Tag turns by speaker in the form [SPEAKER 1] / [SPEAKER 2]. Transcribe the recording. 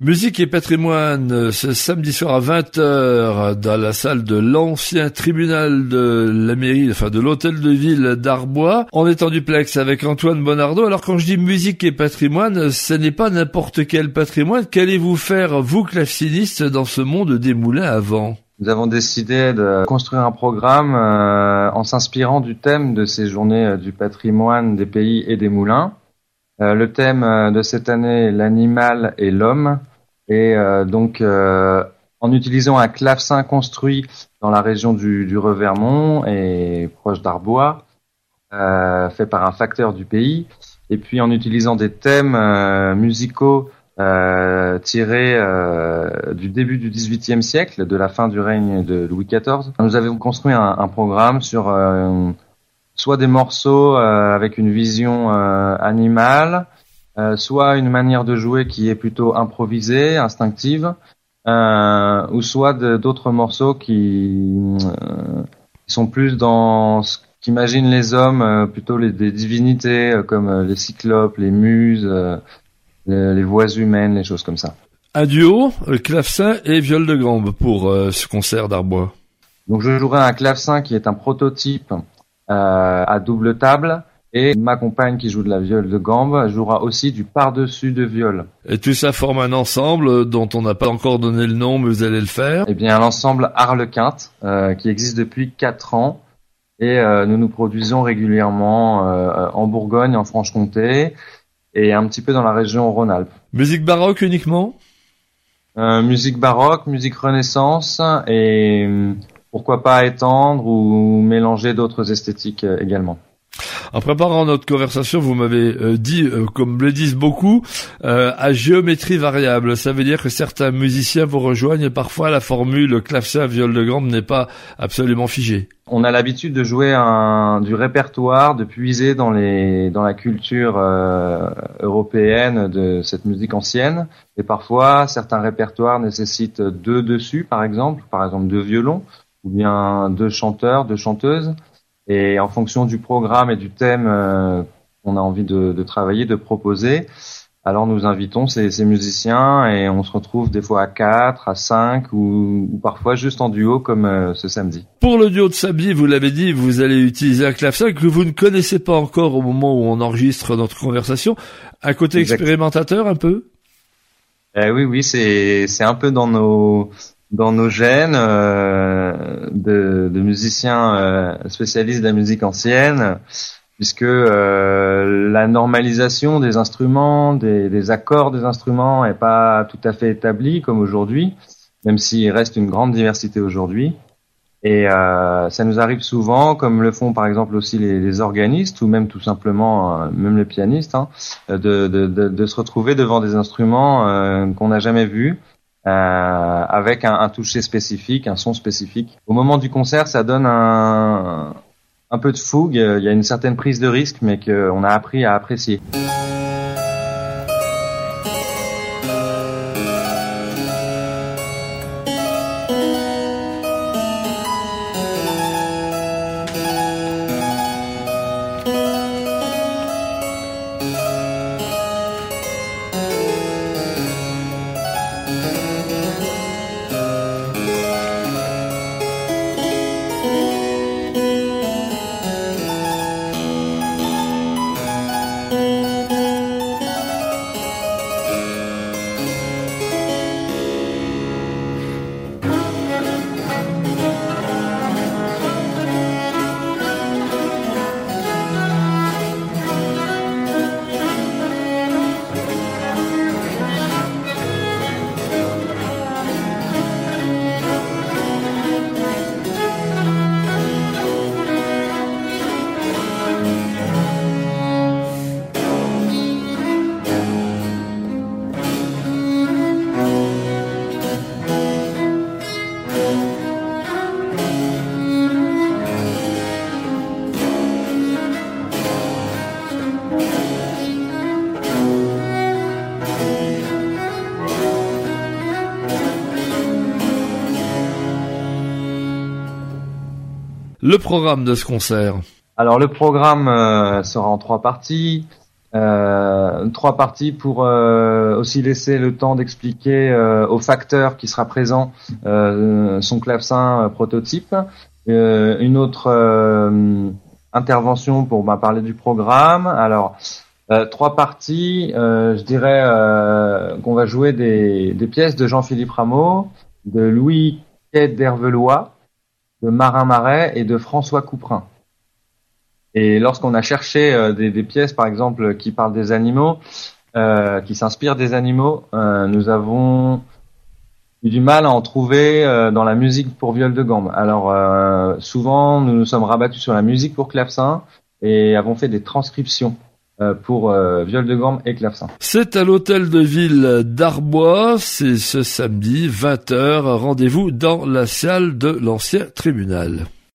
[SPEAKER 1] Musique et patrimoine, ce samedi soir à 20h dans la salle de l'ancien tribunal de la mairie, enfin de l'hôtel de ville d'Arbois. On est en duplex avec Antoine Bonardo. Alors quand je dis musique et patrimoine, ce n'est pas n'importe quel patrimoine. Qu'allez-vous faire, vous clavecinistes, dans ce monde des moulins à vent ?
[SPEAKER 2] Nous avons décidé de construire un programme en s'inspirant du thème de ces journées du patrimoine des pays et des moulins. Le thème de cette année est l'animal et l'homme. Et donc, en utilisant un clavecin construit dans la région du Revermont et proche d'Arbois, fait par un facteur du pays, et puis en utilisant des thèmes musicaux tirés du début du XVIIIe siècle, de la fin du règne de Louis XIV, nous avons construit un programme sur soit des morceaux avec une vision animale, soit une manière de jouer qui est plutôt improvisée, instinctive, ou soit d'autres morceaux qui sont plus dans ce qu'imaginent les hommes, plutôt des divinités comme les cyclopes, les muses, les voix humaines, les choses comme ça.
[SPEAKER 1] Un duo, clavecin et viol de gambe pour ce concert d'Arbois.
[SPEAKER 2] Donc je jouerai un clavecin qui est un prototype à double table. Et ma compagne qui joue de la viole de gambe jouera aussi du par-dessus de viol.
[SPEAKER 1] Et tout ça forme un ensemble dont on n'a pas encore donné le nom, mais vous allez le faire.
[SPEAKER 2] Eh bien, l'ensemble Harlequinte, qui existe depuis 4 ans. Et nous produisons régulièrement en Bourgogne, en Franche-Comté, et un petit peu dans la région Rhône-Alpes.
[SPEAKER 1] Musique baroque uniquement ?
[SPEAKER 2] Musique baroque, musique renaissance, et pourquoi pas étendre ou mélanger d'autres esthétiques également.
[SPEAKER 1] En préparant notre conversation, vous m'avez dit, comme le disent beaucoup, à géométrie variable. Ça veut dire que certains musiciens vous rejoignent. Parfois, la formule clavecin, viol de gambe n'est pas absolument figée.
[SPEAKER 2] On a l'habitude de jouer du répertoire, de puiser dans la culture européenne de cette musique ancienne. Et parfois, certains répertoires nécessitent 2 dessus, par exemple 2 violons, ou bien 2 chanteurs, 2 chanteuses. Et en fonction du programme et du thème qu'on a envie de travailler, de proposer, alors nous invitons ces musiciens et on se retrouve des fois à 4, à 5 ou parfois juste en duo comme ce samedi.
[SPEAKER 1] Pour le duo de samedi, vous l'avez dit, vous allez utiliser un clavecin que vous ne connaissez pas encore au moment où on enregistre notre conversation. Un côté expérimentateur un peu ?
[SPEAKER 2] Oui, c'est un peu dans nos gènes de musiciens spécialistes de la musique ancienne, puisque la normalisation des instruments, des accords des instruments est pas tout à fait établie comme aujourd'hui, même s'il reste une grande diversité aujourd'hui. Et ça nous arrive souvent, comme le font par exemple aussi les organistes ou même tout simplement même les pianistes, de se retrouver devant des instruments qu'on n'a jamais vus. Avec un toucher spécifique, un son spécifique. Au moment du concert, ça donne un peu de fougue, il y a une certaine prise de risque, mais qu'on a appris à apprécier.
[SPEAKER 1] Le programme de ce concert.
[SPEAKER 2] Alors le programme sera en 3 parties. 3 parties pour aussi laisser le temps d'expliquer au facteur qui sera présent son clavecin prototype. Une autre intervention pour parler du programme. Alors 3 parties, je dirais qu'on va jouer des pièces de Jean-Philippe Rameau, de Louis Quai d'Hervelois, de Marin Marais et de François Couperin. Et lorsqu'on a cherché des pièces, par exemple, qui parlent des animaux, qui s'inspirent des animaux, nous avons eu du mal à en trouver dans la musique pour viol de gambe. Alors, souvent, nous nous sommes rabattus sur la musique pour clavecin et avons fait des transcriptions pour viol de gambe et clavecin.
[SPEAKER 1] C'est à l'hôtel de ville d'Arbois, c'est ce samedi 20h, rendez-vous dans la salle de l'ancien tribunal.